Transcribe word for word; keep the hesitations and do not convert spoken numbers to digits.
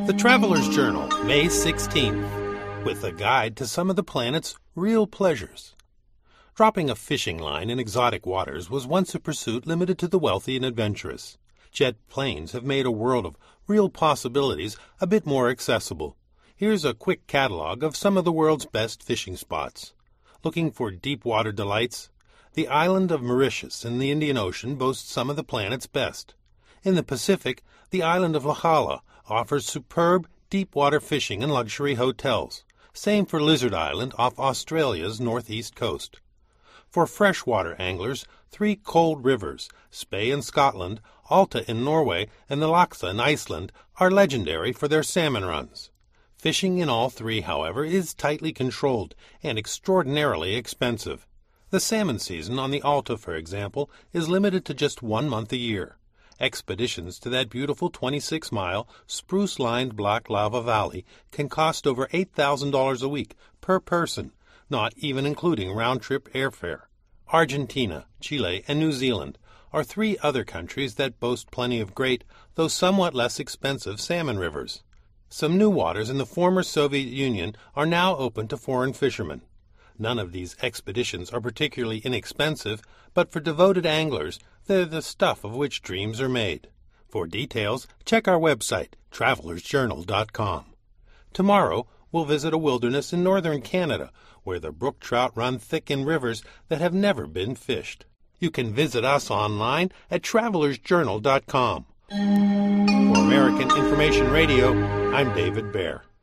The Traveler's Journal, May sixteenth, with a guide to some of the planet's real pleasures. Dropping a fishing line in exotic waters was once a pursuit limited to the wealthy and adventurous. Jet planes have made a world of real possibilities a bit more accessible. Here's a quick catalog of some of the world's best fishing spots. Looking for deep water delights? The island of Mauritius in the Indian Ocean boasts some of the planet's best. In the Pacific, the island of Lahala offers superb deep-water fishing and luxury hotels. Same for Lizard Island off Australia's northeast coast. For freshwater anglers, three cold rivers, Spey in Scotland, Alta in Norway, and the Laxå in Iceland, are legendary for their salmon runs. Fishing in all three, however, is tightly controlled and extraordinarily expensive. The salmon season on the Alta, for example, is limited to just one month a year. Expeditions to that beautiful twenty-six mile, spruce-lined Black Lava Valley can cost over eight thousand dollars a week per person, not even including round-trip airfare. Argentina, Chile, and New Zealand are three other countries that boast plenty of great, though somewhat less expensive, salmon rivers. Some new waters in the former Soviet Union are now open to foreign fishermen. None of these expeditions are particularly inexpensive, but for devoted anglers, they're the stuff of which dreams are made. For details, check our website, travelers journal dot com. Tomorrow, we'll visit a wilderness in northern Canada, where the brook trout run thick in rivers that have never been fished. You can visit us online at travelers journal dot com. For American Information Radio, I'm David Baer.